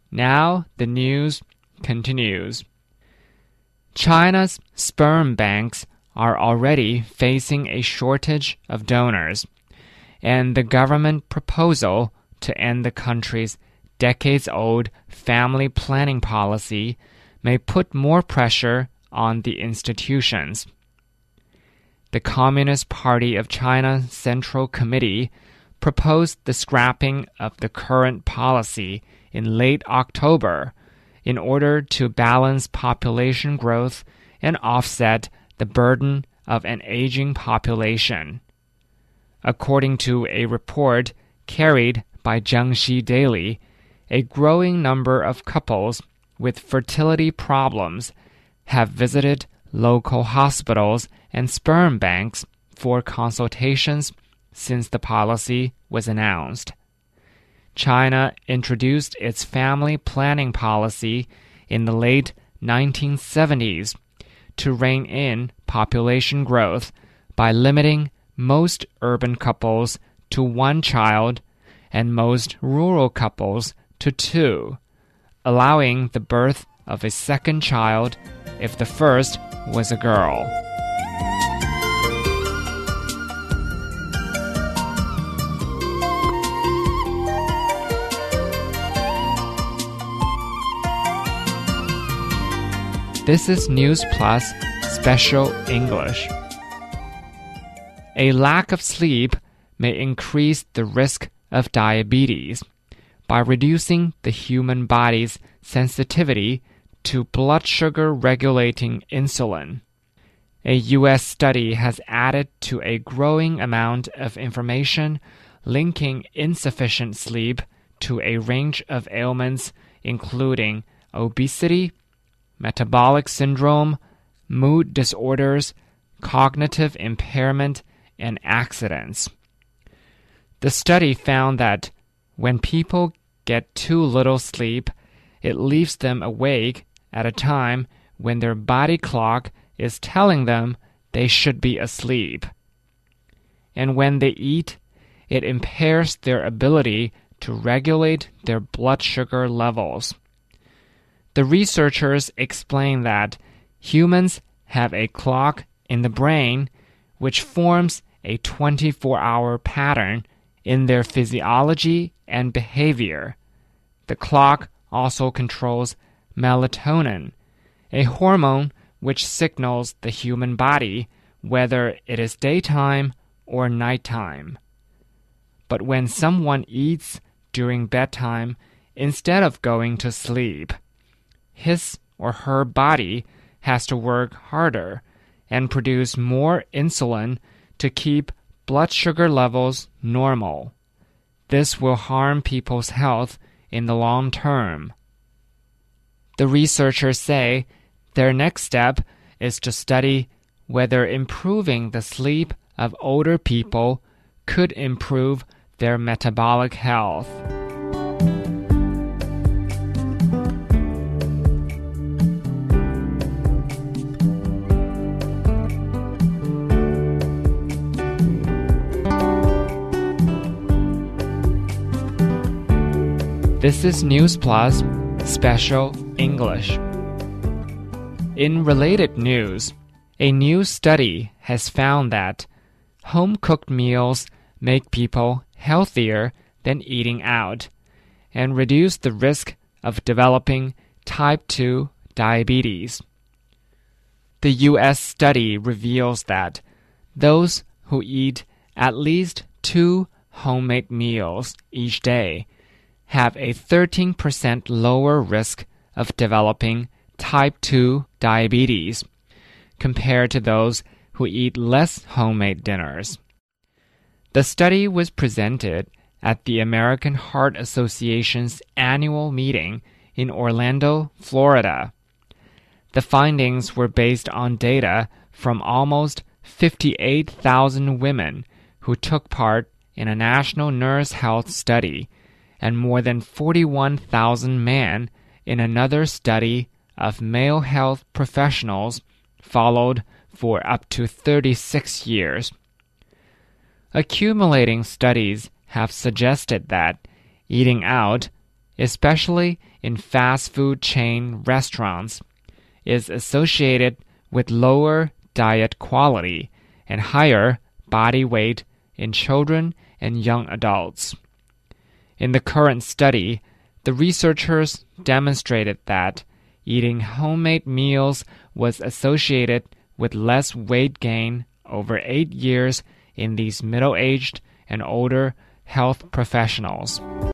Now the news continues. China's sperm banks are already facing a shortage of donors, and the government proposal to end the country's decades-old family planning policy may put more pressure on the institutions. The Communist Party of China Central Committee proposed the scrapping of the current policy in late October in order to balance population growth and offset the burden of an aging population. According to a report carried by Jiangxi Daily, a growing number of couples with fertility problems have visited local hospitals and sperm banks for consultations since the policy was announced. China introduced its family planning policy in the late 1970s to rein in population growth by limiting most urban couples to 1 child and most rural couples to 2, allowing the birth of a second child if the first was a girl. This is News Plus Special English. A lack of sleep may increase the risk of diabetes by reducing the human body's sensitivity to blood sugar regulating insulin. A U.S. study has added to a growing amount of information linking insufficient sleep to a range of ailments including obesity, metabolic syndrome, mood disorders, cognitive impairment, and accidents. The study found that when people get too little sleep, it leaves them awake at a time when their body clock is telling them they should be asleep. And when they eat, it impairs their ability to regulate their blood sugar levels. The researchers explain that humans have a clock in the brain which forms a 24-hour pattern in their physiology and behavior. The clock also controls melatonin, a hormone which signals the human body whether it is daytime or nighttime. But when someone eats during bedtime instead of going to sleep, his or her body has to work harder and produce more insulin to keep blood sugar levels normal. This will harm people's health in the long term. The researchers say their next step is to study whether improving the sleep of older people could improve their metabolic health. This is News Plus Special English. In related news, a new study has found that home-cooked meals make people healthier than eating out and reduce the risk of developing type 2 diabetes. The U.S. study reveals that those who eat at least 2 homemade meals each day have a 13% lower risk of developing type 2 diabetes compared to those who eat less homemade dinners. The study was presented at the American Heart Association's annual meeting in Orlando, Florida. The findings were based on data from almost 58,000 women who took part in a national nurse health study and more than 41,000 men in another study of male health professionals followed for up to 36 years. Accumulating studies have suggested that eating out especially in fast food chain restaurants, is associated with lower diet quality and higher body weight in children and young adults. In the current study, the researchers demonstrated that eating homemade meals was associated with less weight gain over 8 years in these middle-aged and older health professionals.